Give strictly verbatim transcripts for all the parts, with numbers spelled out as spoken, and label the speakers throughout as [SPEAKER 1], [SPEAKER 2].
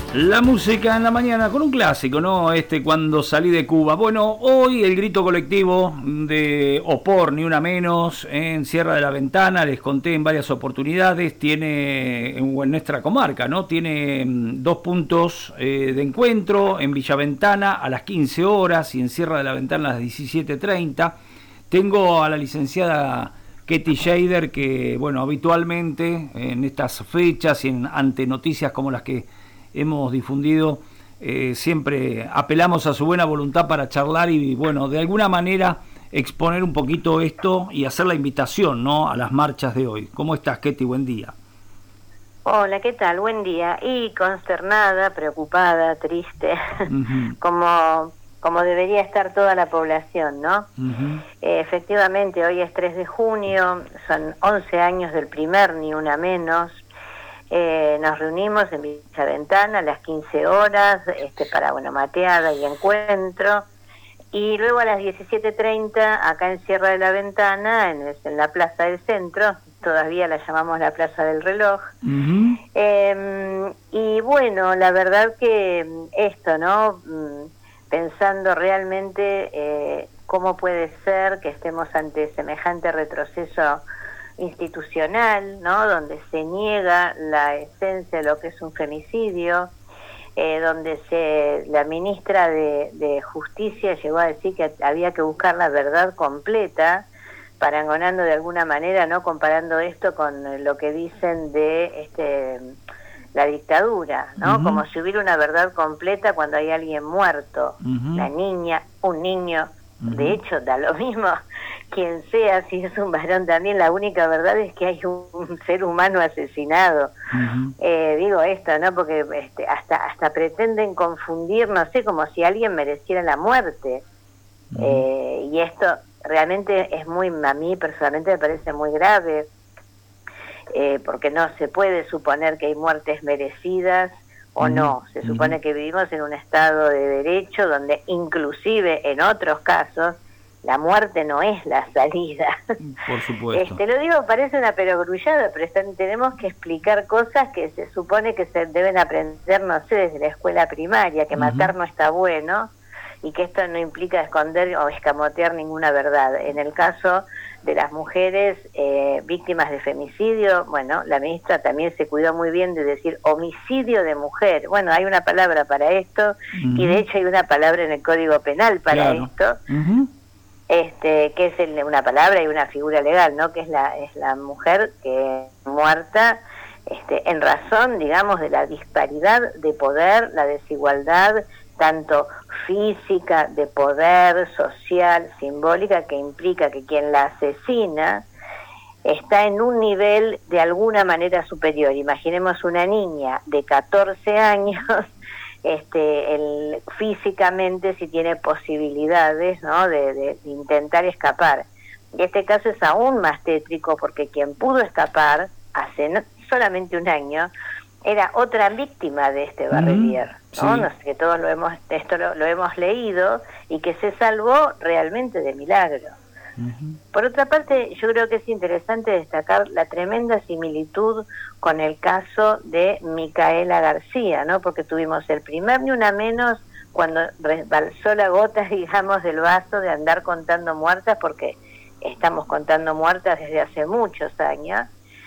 [SPEAKER 1] La música en la mañana con un clásico, ¿no? Este Cuando salí de Cuba. Bueno, hoy el grito colectivo de Opor, ni una menos, en Sierra de la Ventana, les conté en varias oportunidades, tiene en nuestra comarca, ¿no? Tiene dos puntos eh, de encuentro, en Villaventana a las quince horas y en Sierra de la Ventana a las diecisiete treinta. Tengo a la licenciada Ketty Scheider, que, bueno, habitualmente en estas fechas y en, ante noticias como las que hemos difundido, eh, siempre apelamos a su buena voluntad para charlar y, bueno, de alguna manera exponer un poquito esto y hacer la invitación, ¿no?, a las marchas de hoy. ¿Cómo estás, Ketty? Buen día.
[SPEAKER 2] Hola, ¿qué tal? Buen día. Y consternada, preocupada, triste, uh-huh. como, como debería estar toda la población, ¿no? Uh-huh. Eh, efectivamente, hoy es tres de junio, son once años del primer Ni Una Menos. Eh, nos reunimos en Villaventana a las quince horas este, para, bueno, mateada y encuentro, y luego a las diecisiete treinta acá en Sierra de la Ventana, en, en la Plaza del Centro, todavía la llamamos la Plaza del Reloj. Uh-huh. eh, y bueno, la verdad que esto, ¿no? Pensando realmente eh, cómo puede ser que estemos ante semejante retroceso institucional, ¿no?, donde se niega la esencia de lo que es un femicidio, eh, donde se la ministra de, de Justicia llegó a decir que había que buscar la verdad completa, parangonando de alguna manera, ¿no?, comparando esto con lo que dicen de este la dictadura, ¿no? Uh-huh. Como si hubiera una verdad completa cuando hay alguien muerto, uh-huh. la niña, un niño. Uh-huh. De hecho, da lo mismo quien sea, si es un varón también, la única verdad es que hay un, un ser humano asesinado. Uh-huh. Eh, digo esto, ¿no? Porque este, hasta hasta pretenden confundir, no sé, como si alguien mereciera la muerte. Uh-huh. Eh, y esto realmente es muy, a mí personalmente me parece muy grave, eh, porque no se puede suponer que hay muertes merecidas o uh-huh. no. Se supone uh-huh. que vivimos en un estado de derecho donde inclusive en otros casos la muerte no es la salida.
[SPEAKER 1] Por supuesto.
[SPEAKER 2] Este, lo digo, parece una perogrullada, pero están, tenemos que explicar cosas que se supone que se deben aprender, no sé, desde la escuela primaria, que uh-huh. matar no está bueno y que esto no implica esconder o escamotear ninguna verdad. En el caso de las mujeres eh, víctimas de femicidio, bueno, la ministra también se cuidó muy bien de decir homicidio de mujer. Bueno, hay una palabra para esto uh-huh. y de hecho hay una palabra en el Código Penal para claro. esto. Uh-huh. Este, que es el, una palabra y una figura legal, ¿no? Que es la es la mujer que muerta este, en razón, digamos, de la disparidad de poder, la desigualdad tanto física, de poder, social, simbólica, que implica que quien la asesina está en un nivel de alguna manera superior. Imaginemos una niña de catorce años, este el físicamente si tiene posibilidades, ¿no?, de, de, de intentar escapar. Y este caso es aún más tétrico porque quien pudo escapar hace no, solamente un año era otra víctima de este Barrelier, mm, ¿no? Sí. No sé, que todos lo hemos esto lo, lo hemos leído y que se salvó realmente de milagro. Uh-huh. Por otra parte, yo creo que es interesante destacar la tremenda similitud con el caso de Micaela García, ¿no? Porque tuvimos el primer Ni Una Menos cuando resbalzó la gota, digamos, del vaso de andar contando muertas, porque estamos contando muertas desde hace muchos años,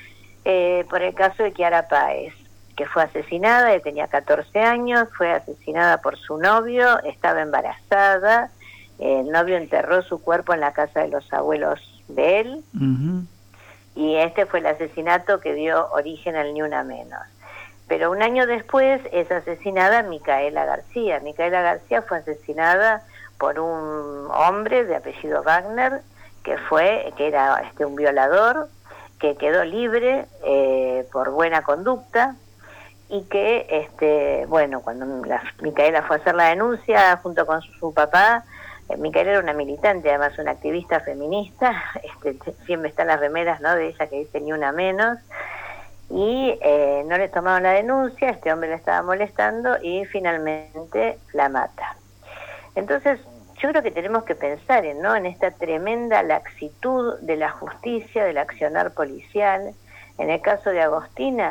[SPEAKER 2] eh, por el caso de Kiara Páez, que fue asesinada, ella tenía catorce años, fue asesinada por su novio, estaba embarazada. El novio enterró su cuerpo en la casa de los abuelos de él, uh-huh. y este fue el asesinato que dio origen al Ni Una Menos. Pero un año después es asesinada Micaela García. Micaela García fue asesinada por un hombre de apellido Wagner, que fue, que era este un violador, que quedó libre eh, por buena conducta, y que, este bueno, cuando la, Micaela fue a hacer la denuncia junto con su, su papá, Micaela era una militante, además una activista feminista, este, siempre están las remeras, ¿no?, de ella que dice Ni Una Menos, y eh, no le tomaron la denuncia, este hombre la estaba molestando y finalmente la mata. Entonces, yo creo que tenemos que pensar en, ¿no?, en esta tremenda laxitud de la justicia, del accionar policial. En el caso de Agostina,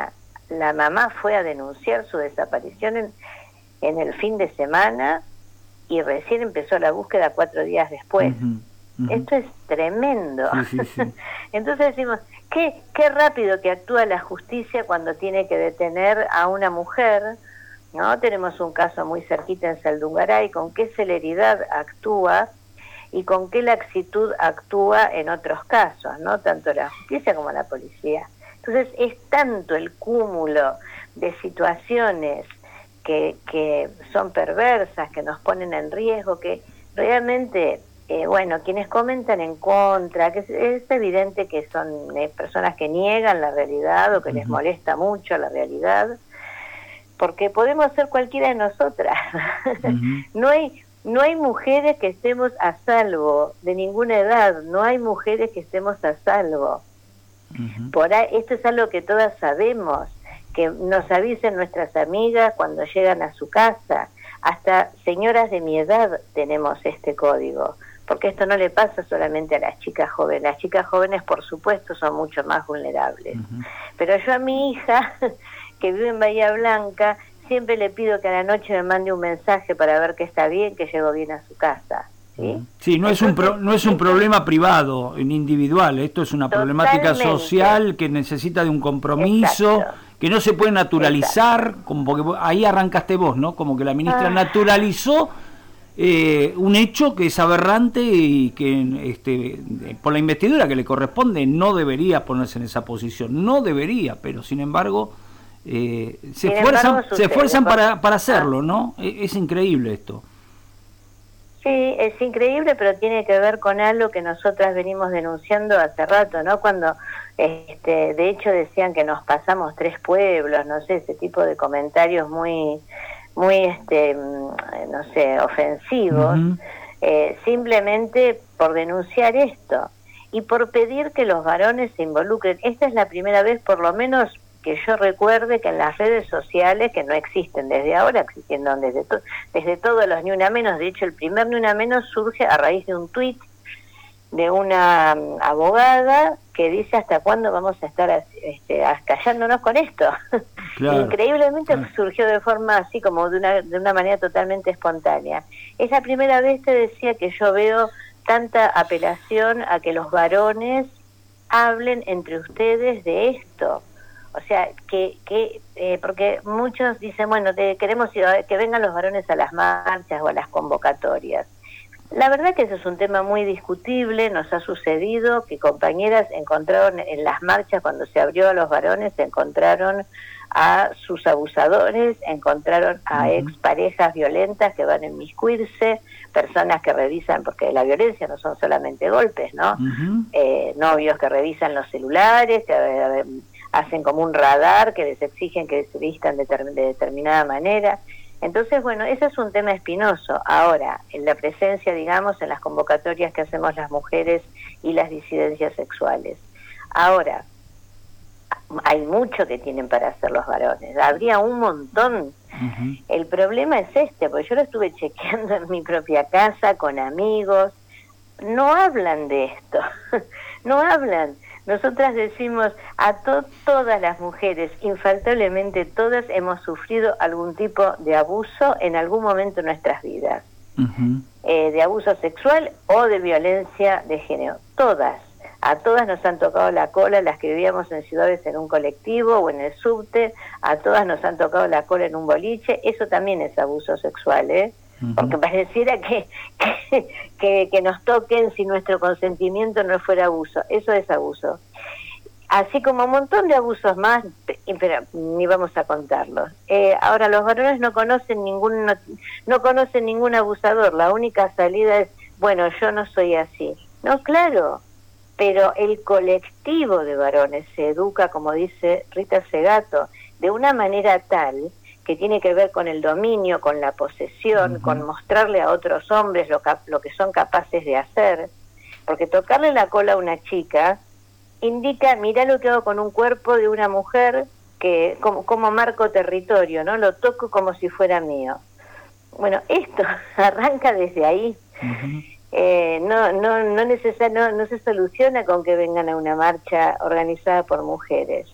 [SPEAKER 2] la mamá fue a denunciar su desaparición en, en el fin de semana y recién empezó la búsqueda cuatro días después. Uh-huh, uh-huh. Esto es tremendo. Sí, sí, sí. Entonces decimos, ¿qué, qué rápido que actúa la justicia cuando tiene que detener a una mujer, ¿no? Tenemos un caso muy cerquita en Saldungaray, con qué celeridad actúa y con qué laxitud actúa en otros casos, ¿no? Tanto la justicia como la policía. Entonces es tanto el cúmulo de situaciones que, que son perversas, que nos ponen en riesgo, que realmente, eh, bueno, quienes comentan en contra, que es, es evidente que son eh, personas que niegan la realidad o que uh-huh. les molesta mucho la realidad, porque podemos ser cualquiera de nosotras. Uh-huh. No hay... No hay mujeres que estemos a salvo de ninguna edad, no hay mujeres que estemos a salvo. Uh-huh. Por ahí, esto es algo que todas sabemos, que nos avisen nuestras amigas cuando llegan a su casa. Hasta señoras de mi edad tenemos este código, porque esto no le pasa solamente a las chicas jóvenes. Las chicas jóvenes, por supuesto, son mucho más vulnerables. Uh-huh. Pero yo a mi hija, que vive en Bahía Blanca, siempre le pido que a la noche me mande un mensaje para ver que está bien, que llegó bien a su casa. Sí,
[SPEAKER 1] sí, no, Entonces, es un pro, no es un problema privado, ni individual. Esto es una Totalmente. problemática social que necesita de un compromiso, Exacto. que no se puede naturalizar, Exacto. como porque ahí arrancaste vos, ¿no? Como que la ministra ah. naturalizó eh, un hecho que es aberrante y que este, por la investidura que le corresponde no debería ponerse en esa posición. No debería, pero sin embargo... Eh, se Sin esfuerzan, embargo, se esfuerzan para, para hacerlo, ¿no? Es, es increíble esto.
[SPEAKER 2] Sí, es increíble, pero tiene que ver con algo que nosotras venimos denunciando hace rato, ¿no? Cuando, este, de hecho, decían que nos pasamos tres pueblos, no sé, ese tipo de comentarios muy, muy, este, no sé, ofensivos, uh-huh. eh, simplemente por denunciar esto y por pedir que los varones se involucren. Esta es la primera vez, por lo menos, que yo recuerde que en las redes sociales, que no existen desde ahora, existiendo desde, to desde todos los Ni Una Menos, de hecho el primer Ni Una Menos surge a raíz de un tuit de una um, abogada que dice hasta cuándo vamos a estar este, callándonos con esto. Claro, Increíblemente claro. surgió de forma así como de una, de una manera totalmente espontánea. Es la primera vez, te decía, que yo veo tanta apelación a que los varones hablen entre ustedes de esto. O sea, que, que eh, porque muchos dicen, bueno, te, queremos que vengan los varones a las marchas o a las convocatorias. La verdad que eso es un tema muy discutible. Nos ha sucedido que compañeras encontraron en las marchas, cuando se abrió a los varones, encontraron a sus abusadores, encontraron a uh-huh. exparejas violentas que van a inmiscuirse, personas que revisan, porque la violencia no son solamente golpes, ¿no? Uh-huh. Eh, novios que revisan los celulares, que eh, hacen como un radar, que les exigen que se vistan de, ter de determinada manera. Entonces, bueno, ese es un tema espinoso. Ahora, en la presencia, digamos, en las convocatorias que hacemos las mujeres y las disidencias sexuales. Ahora, hay mucho que tienen para hacer los varones. Habría un montón. Uh-huh. El problema es este, porque yo lo estuve chequeando en mi propia casa, con amigos. No hablan de esto. No hablan. Nosotras decimos a to todas las mujeres, infaltablemente todas hemos sufrido algún tipo de abuso en algún momento de nuestras vidas, uh-huh. eh, de abuso sexual o de violencia de género. Todas, a todas nos han tocado la cola, las que vivíamos en ciudades en un colectivo o en el subte, a todas nos han tocado la cola en un boliche. Eso también es abuso sexual, ¿eh? Porque pareciera que, que, que, que nos toquen sin nuestro consentimiento no fuera abuso. Eso es abuso. Así como un montón de abusos más, pero ni vamos a contarlos. Eh, ahora, los varones no conocen ningún no, no conocen ningún abusador. La única salida es, bueno, yo no soy así. No, claro, pero el colectivo de varones se educa, como dice Rita Segato, de una manera tal que tiene que ver con el dominio, con la posesión, uh-huh. con mostrarle a otros hombres lo, lo que son capaces de hacer, porque tocarle la cola a una chica indica, mirá lo que hago con un cuerpo de una mujer, que como, como marco territorio, ¿no? Lo toco como si fuera mío. Bueno, esto arranca desde ahí. Uh-huh. eh, no, no, no, necesar, no, no se soluciona con que vengan a una marcha organizada por mujeres.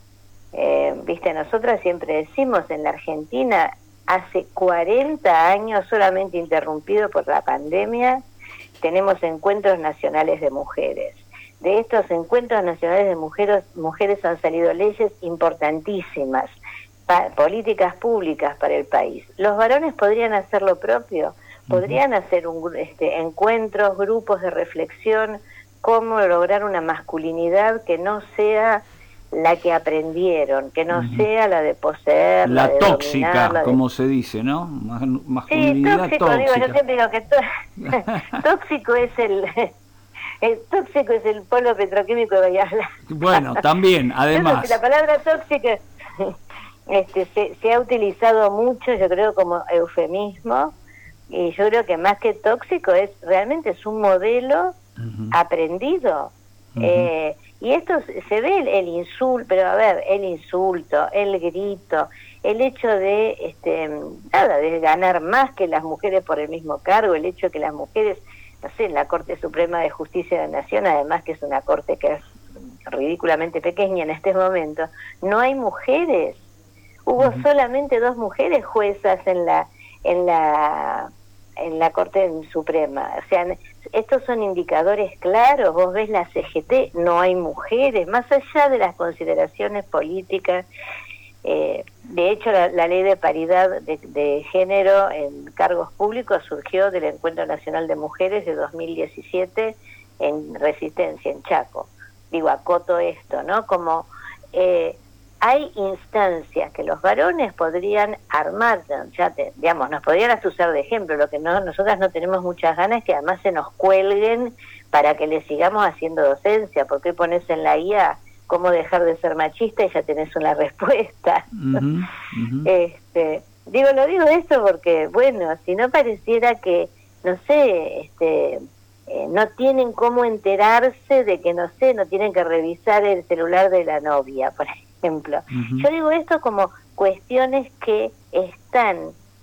[SPEAKER 2] Eh, Viste, nosotras siempre decimos en la Argentina, hace cuarenta años, solamente interrumpido por la pandemia, tenemos encuentros nacionales de mujeres. De estos encuentros nacionales de mujeres, mujeres han salido leyes importantísimas, pa- políticas públicas para el país. Los varones podrían hacer lo propio, podrían uh-huh. hacer un, este, encuentros, grupos de reflexión, cómo lograr una masculinidad que no sea la que aprendieron, que no uh-huh. sea la de poseer,
[SPEAKER 1] la,
[SPEAKER 2] la de
[SPEAKER 1] tóxica,
[SPEAKER 2] dominar, la de...
[SPEAKER 1] como se dice, ¿no? Masculinidad
[SPEAKER 2] sí, tóxico,
[SPEAKER 1] tóxica.
[SPEAKER 2] Digo, yo siempre digo que to- tóxico es el, el tóxico es el polo petroquímico de Bahía Blanca.
[SPEAKER 1] Bueno, también, además.
[SPEAKER 2] La palabra tóxica este, se, se ha utilizado mucho, yo creo, como eufemismo, y yo creo que más que tóxico es realmente es un modelo uh-huh. aprendido. Uh-huh. Eh, y esto se ve el, el insulto, pero a ver, el insulto, el grito, el hecho de este nada de ganar más que las mujeres por el mismo cargo, el hecho de que las mujeres, no sé, en la Corte Suprema de Justicia de la Nación, además que es una corte que es ridículamente pequeña en este momento, no hay mujeres. Hubo uh-huh. solamente dos mujeres juezas en la en la en la Corte Suprema. O sea, estos son indicadores claros. Vos ves la C G T, no hay mujeres, más allá de las consideraciones políticas. Eh, de hecho, la, la ley de paridad de, de género en cargos públicos surgió del Encuentro Nacional de Mujeres de dos mil diecisiete en Resistencia, en Chaco. Digo, acoto esto, ¿no? Como eh, hay instancias que los varones podrían armar, ya te, digamos, nos podrían usar de ejemplo. Lo que no nosotras no tenemos muchas ganas es que además se nos cuelguen para que les sigamos haciendo docencia, porque pones en la I A cómo dejar de ser machista y ya tenés una respuesta. Uh-huh, uh-huh. Este, digo, lo digo esto porque, bueno, si no pareciera que, no sé, este, eh, no tienen cómo enterarse de que, no sé, no tienen que revisar el celular de la novia, por ejemplo. Uh-huh. Yo digo esto como cuestiones que están,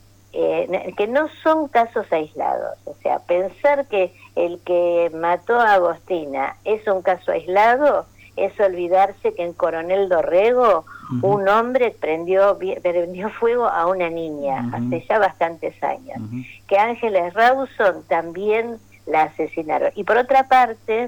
[SPEAKER 2] eh, que no son casos aislados. O sea, pensar que el que mató a Agostina es un caso aislado es olvidarse que en Coronel Dorrego uh-huh. un hombre prendió prendió fuego a una niña uh-huh. hace ya bastantes años, uh-huh. que Ángeles Rawson también la asesinaron. Y por otra parte,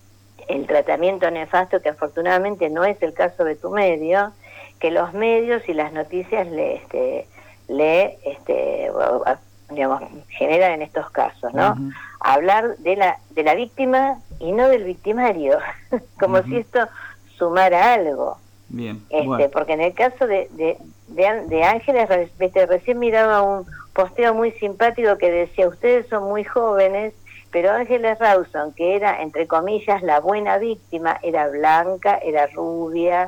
[SPEAKER 2] el tratamiento nefasto, que afortunadamente no es el caso de tu medio, que los medios y las noticias le este, le este, digamos, generan en estos casos, ¿no? Uh-huh. Hablar de la de la víctima y no del victimario, como uh-huh. si esto sumara algo.
[SPEAKER 1] Bien.
[SPEAKER 2] Este,
[SPEAKER 1] bueno.
[SPEAKER 2] Porque en el caso de de, de, de Ángeles, este, recién miraba un posteo muy simpático que decía: ustedes son muy jóvenes, pero Ángeles Rawson, que era, entre comillas, la buena víctima, era blanca, era rubia,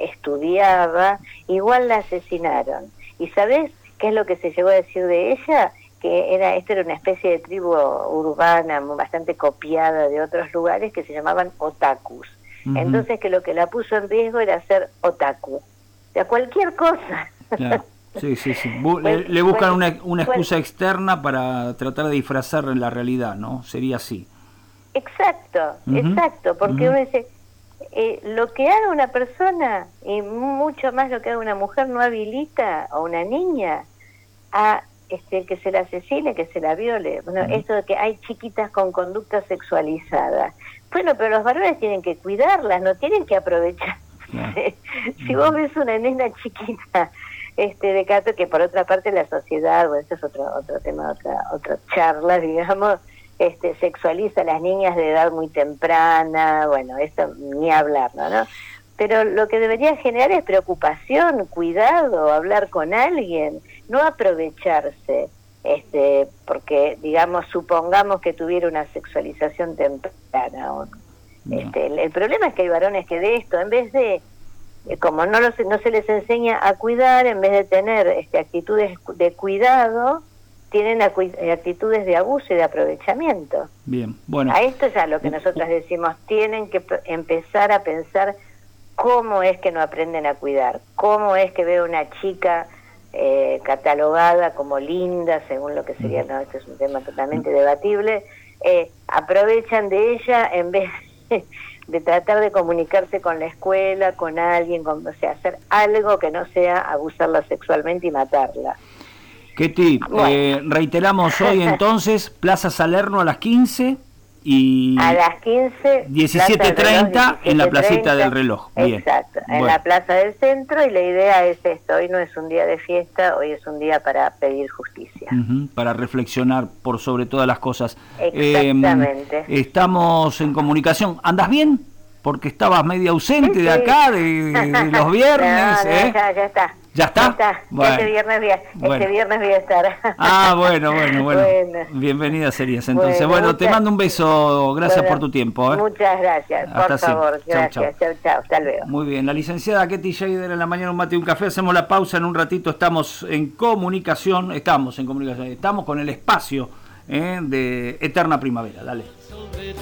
[SPEAKER 2] estudiaba, igual la asesinaron. ¿Y sabés qué es lo que se llegó a decir de ella? Que era, esto era una especie de tribu urbana bastante copiada de otros lugares que se llamaban otakus. Uh-huh. Entonces, que lo que la puso en riesgo era ser otaku. O sea, cualquier cosa.
[SPEAKER 1] Claro. Sí, sí, sí. Bu- le, le buscan una, una excusa externa para tratar de disfrazar la realidad, ¿no? Sería así.
[SPEAKER 2] Exacto, uh-huh. exacto, porque uh-huh. uno dice, eh, lo que haga una persona, y mucho más lo que haga una mujer, no habilita a una niña a este que se la asesine, que se la viole. Bueno, uh-huh. esto de que hay chiquitas con conducta sexualizada. Bueno, pero los varones tienen que cuidarlas, no tienen que aprovechar. Uh-huh. Si vos ves una nena chiquita, este de cato, que por otra parte la sociedad, bueno, este es otro otro tema, otra otra charla, digamos, este sexualiza a las niñas de edad muy temprana, bueno, eso ni hablarlo, ¿no? Pero lo que debería generar es preocupación, cuidado, hablar con alguien, no aprovecharse, este, porque, digamos, supongamos que tuviera una sexualización temprana. O, no. este, el, el problema es que hay varones que de esto, en vez de, eh, como no, los, no se les enseña a cuidar, en vez de tener este, actitudes de cuidado, tienen acu- actitudes de abuso y de aprovechamiento.
[SPEAKER 1] Bien, bueno.
[SPEAKER 2] A esto es a lo que nosotras decimos, tienen que p- empezar a pensar cómo es que no aprenden a cuidar, cómo es que veo una chica eh, catalogada como linda, según lo que sería, no, este es un tema totalmente debatible, eh, aprovechan de ella en vez de, de tratar de comunicarse con la escuela, con alguien, con, o sea, hacer algo que no sea abusarla sexualmente y matarla.
[SPEAKER 1] Ketty, bueno. eh, reiteramos hoy entonces, Plaza Salerno a las quince y
[SPEAKER 2] a las quince,
[SPEAKER 1] diecisiete treinta en la placita del reloj. Bien.
[SPEAKER 2] Exacto, en
[SPEAKER 1] bueno.
[SPEAKER 2] la plaza del centro, y la idea es esto, hoy no es un día de fiesta, hoy es un día para pedir justicia.
[SPEAKER 1] Uh-huh, para reflexionar por sobre todas las cosas.
[SPEAKER 2] Exactamente.
[SPEAKER 1] Eh, estamos en comunicación. ¿Andas bien? Porque estabas medio ausente sí, de acá, de, de los viernes.
[SPEAKER 2] No, no,
[SPEAKER 1] ¿eh?
[SPEAKER 2] ya, ya está.
[SPEAKER 1] ¿Ya está?
[SPEAKER 2] Ya está.
[SPEAKER 1] Bueno.
[SPEAKER 2] Este viernes voy a,
[SPEAKER 1] bueno.
[SPEAKER 2] este viernes voy a estar.
[SPEAKER 1] Ah, bueno, bueno, bueno.
[SPEAKER 2] bueno.
[SPEAKER 1] Bienvenida serías. Entonces, bueno, bueno
[SPEAKER 2] muchas,
[SPEAKER 1] te mando un beso. Gracias bueno, por tu tiempo. ¿eh?
[SPEAKER 2] Muchas gracias.
[SPEAKER 1] Hasta
[SPEAKER 2] por favor.
[SPEAKER 1] Chau,
[SPEAKER 2] gracias. Chao, chao. Hasta luego.
[SPEAKER 1] Muy bien. La licenciada Ketty Scheider en la mañana, un mate y un café. Hacemos la pausa. En un ratito estamos en comunicación. Estamos en comunicación. Estamos con el espacio ¿eh? de Eterna Primavera. Dale.